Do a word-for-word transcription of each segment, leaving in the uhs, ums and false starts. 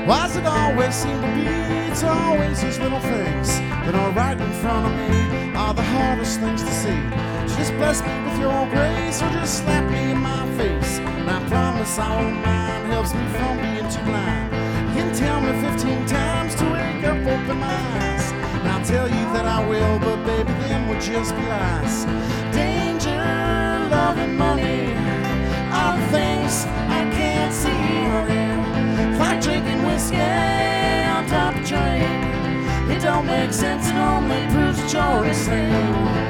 Why does it always seem to be? It's always these little things that are right in front of me are the hardest things to see. So just bless me with your grace, or just slap me in my face. And I promise I won't mind, helps me from being too blind. You can tell me fifteen times to wake up, open my eyes, and I'll tell you that I will, but baby, them would just be lies. Danger, love, and money are the things I can't see, honey. It's like drinking whiskey on top of a train. It don't make sense, it only proves that you're insane.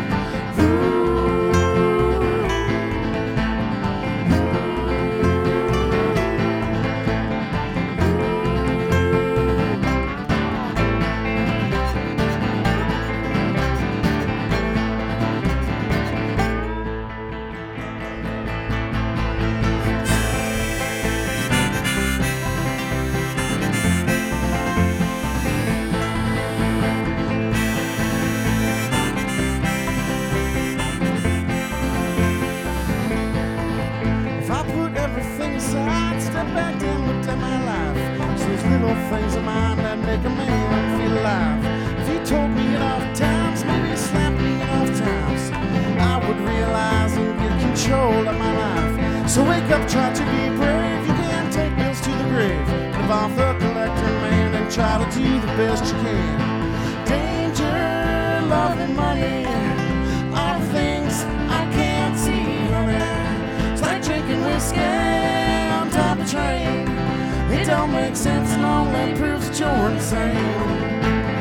Back and looked at my life. It's those little things of mine that make a man feel alive. If he told me enough times, maybe slapped me enough times, I would realize and get control of my life. So wake up, try to be brave. You can take bills to the grave. Live off the collector, man, and try to do the best you can. Danger, love, and money are the things I can't see, honey. It's like drinking whiskey top of train. It don't make sense and only proves that you're insane.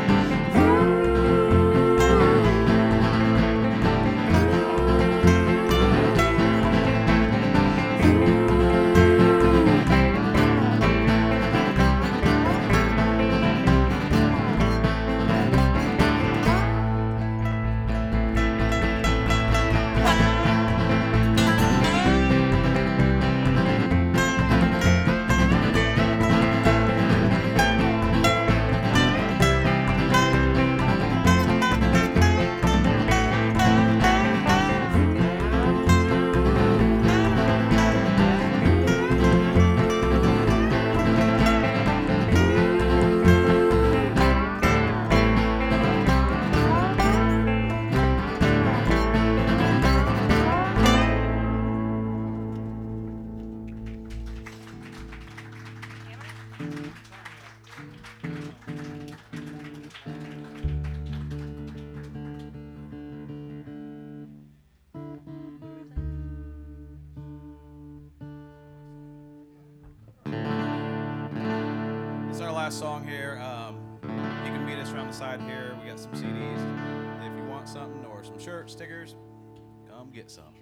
Song here. Um, you can meet us around the side here. We got some C Ds. If you want something or some shirts, stickers, come get some.